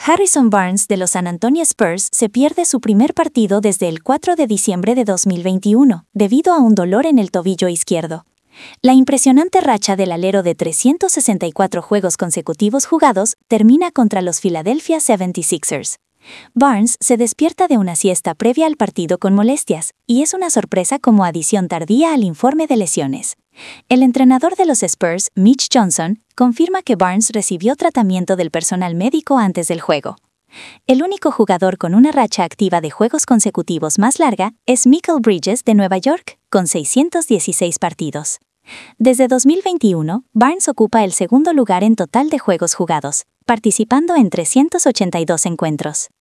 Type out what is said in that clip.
Harrison Barnes de los San Antonio Spurs se pierde su primer partido desde el 4 de diciembre de 2021, debido a un dolor en el tobillo izquierdo. La impresionante racha del alero de 364 juegos consecutivos jugados termina contra los Philadelphia 76ers. Barnes se despierta de una siesta previa al partido con molestias, y es una sorpresa como adición tardía al informe de lesiones. El entrenador de los Spurs, Mitch Johnson, confirma que Barnes recibió tratamiento del personal médico antes del juego. El único jugador con una racha activa de juegos consecutivos más larga es Mikal Bridges de Nueva York, con 616 partidos. Desde 2021, Barnes ocupa el segundo lugar en total de juegos jugados, participando en 382 encuentros.